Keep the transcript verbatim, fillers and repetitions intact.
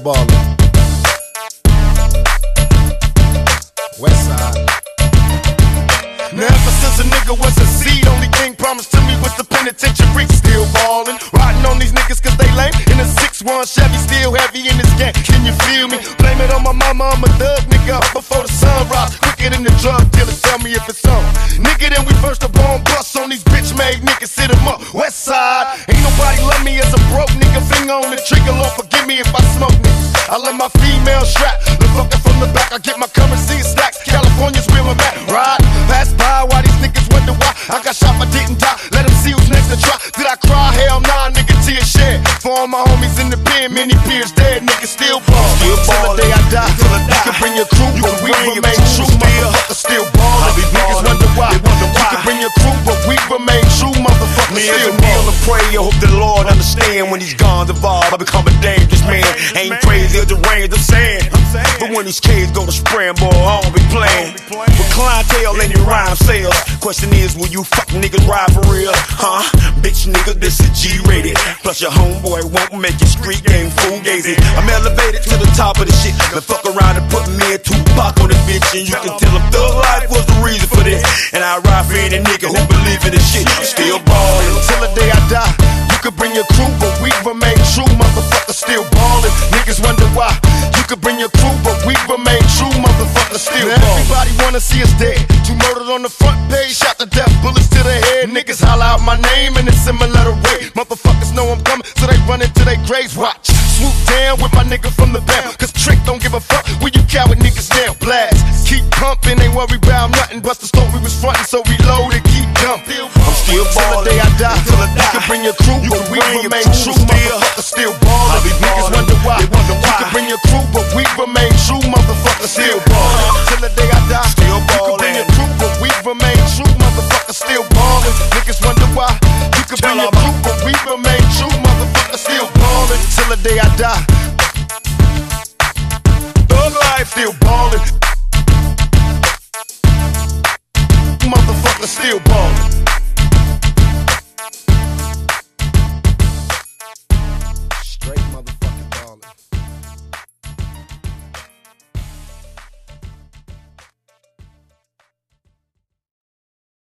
ballin'. Westside. Now ever since a nigga was a seed, only thing promised to me was the penitentiary. Still ballin', riding on these niggas cause they lame. In a six one Chevy, still heavy in this game. Can you feel me? Blame it on my mama, I'm a thug nigga. Up before the sunrise, quicker than the drug dealer. Tell me if it's on. Nigga, then we first the born bust on these bitch made niggas. Hit 'em up, Westside. Ain't nobody love me as a broke nigga. Finger on the trigger, Lord forgive me if I smoke niggas. I let my female strap, the fucker from the back. I get my currency in stacks. California's where I'm at. Ride, pass by while these niggas wonder why I got shot but didn't die. Let them see who's next to try. Did I cry? Hell nah, nigga, tear shed. For all my homies in the pen, many peers dead. Niggas still ball. Still ball. Till the day I die. You can bring your crew, but we remain true. Motherfuckers still ballin'. Niggas wonder why. You can bring your crew, but we remain true. Motherfuckers still ballin'. Kneel and pray, I hope the Lord understand. When these guns evolve, I become a dangerous man. Ain't crazy or deranged, I'm saying. But when these kids go to spraying, boy, I don't be playing. With clientele and your rhyme sales. Question is, will you fuck niggas ride for real? Huh? Bitch nigga, this is G-rated. Plus your homeboy won't make your street game fugazi. I'm elevated to the top of the shit. Then fuck around and put me and Tupac on this bitch. And you can tell him thug life was the reason for this. And I ride for any nigga who believe in this shit. I'm still ballin'. Till the day I die. You could bring your crew, but we remain true. Motherfuckers still ballin'. Niggas wonder why. You could bring your crew, but we remain true. Motherfuckers still ballin'. Everybody wanna see us dead. Two murdered on the front page, shot to death, bullets to the head. Niggas holler out my name in a similar way. Motherfuckers know I'm coming, so they run into their graves. Watch, swoop down with my nigga from the bam. Cause Trick don't give a fuck when you coward niggas down. Blast, keep pumping, ain't worry about nothing. Bust the story was frontin', so reload and keep dumping. I'm still ballin'. Till the day I die. Till I die. You can bring your crew, but we remain true. Motherfuckers still ballin'. Niggas wonder why. You can bring your crew, but we remain true. Motherfuckers still ballin'. Till the day I die. Still ballin'. You can bring your crew, but we remain true. Motherfuckers still ballin'. Niggas wonder why. You can bring your crew, but we remain true. Motherfuckers still ballin'. Till the day I die.